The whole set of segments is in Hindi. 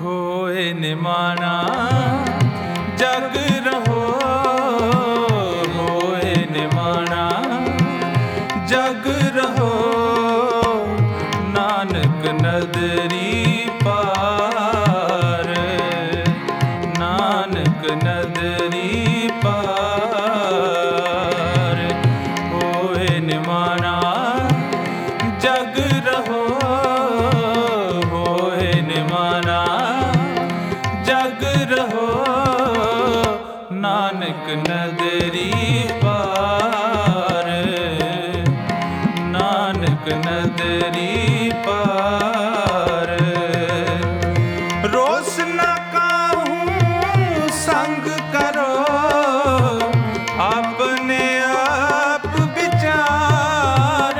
होए निमाना जग रहो, होए निमाना जग रहो, नानक नदरी पार, नानक नदरी पार। होए निमाना जग रहो, होए निमाना जग रहो, नानक नदरी पार, नानक नदरी पार। रोस न काहूँ संग करो, अपने आप विचार।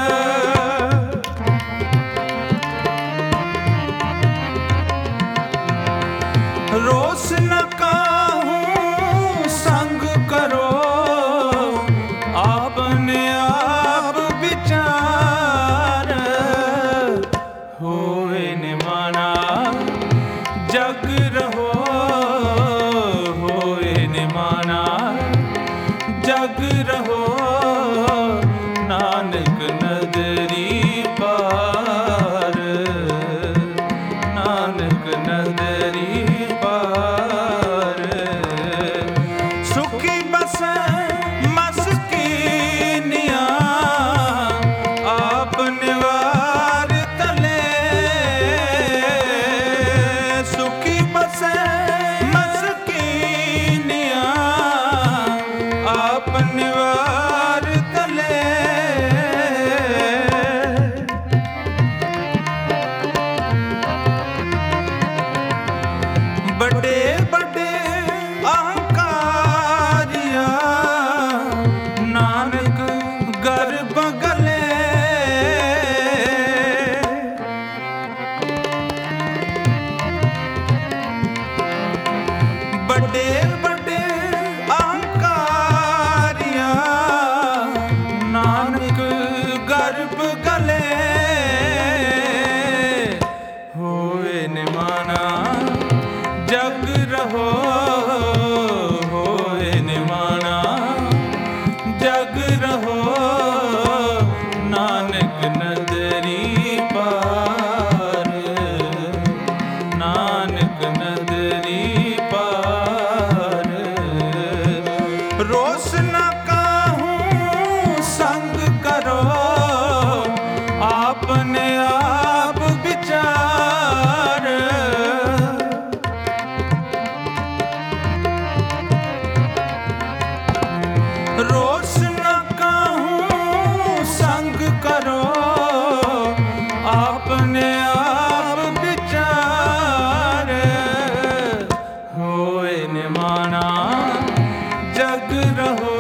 रोस न काहूँ संग करो, अपने आप विचार। होए निमाना जग रहो, होए निमाना जग रहो, नानक नदरी पार, नानक नदरी पार। सुखी बस मस्कीनिया आप निवार तले, सुखी बस मस्कीनिया आप निवार तले। बड़े बड़े अहंकारिया नानक गर्भ गले, बड़े बड़े अहंकारिया नानक गर्भ गले। होए निमाना जग रहो, होए निमाना जग रहो, नानक नदरी पार, नानक नदरी पार। रोस न काहूँ संग करो, अपने आप विचार। रोस न काहूँ संग करो, अपने आप विचार। होए निमाना जग रहो,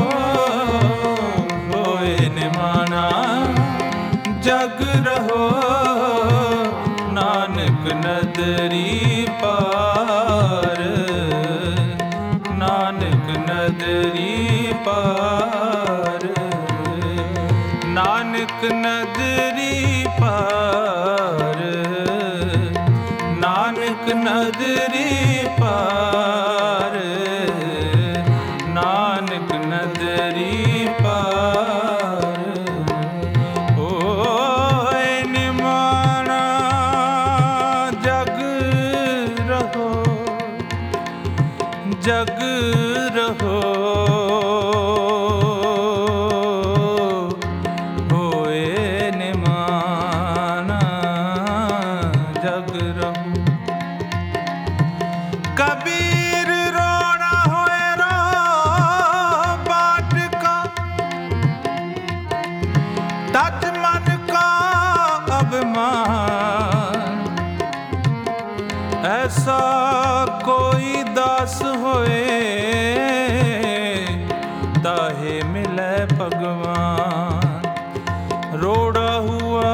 होए निमाना जग रहो, नानक नदरी पार, नानक नदरी पार। नानक नदरी पार, नानक नदरी पार, नानक नदरी पार। होए निमाना जग रहो, जग रहो, होए निमाना जग रहो। कबीर रोना होए रो बाट का, तज मन का अभिमान। ऐसा कोई दास होए, ताहे मिले भगवान। रोड़ा हुआ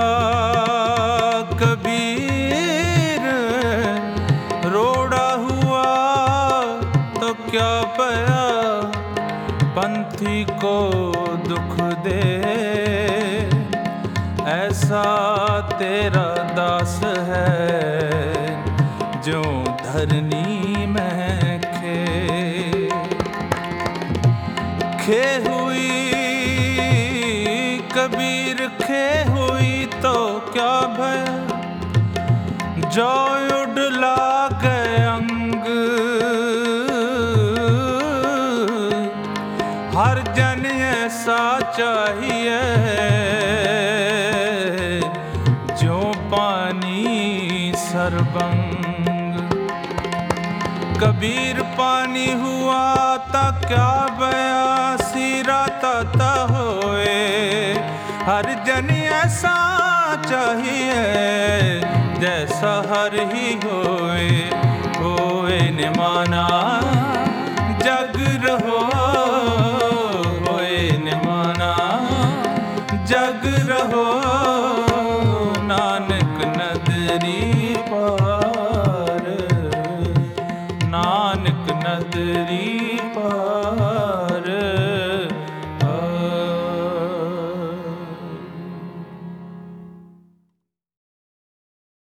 कबीर, रोड़ा हुआ तो क्या पया, पंथी को दुख दे। ऐसा तेरा दास है, ज्यों धरनी में खे हुई कबीर खे हुई तो क्या भया, जो उड़ लागे अंग हर जन ऐसा चाहिए, जो पानी सरबंग। कबीर पानी हुआ ता क्या बया, सीरा ता होए हर जन ऐसा चाहिए, जैसा हर ही होए न माना जग रहो, होए न माना जग रहो, नानक नदरी पार, नानक नदरी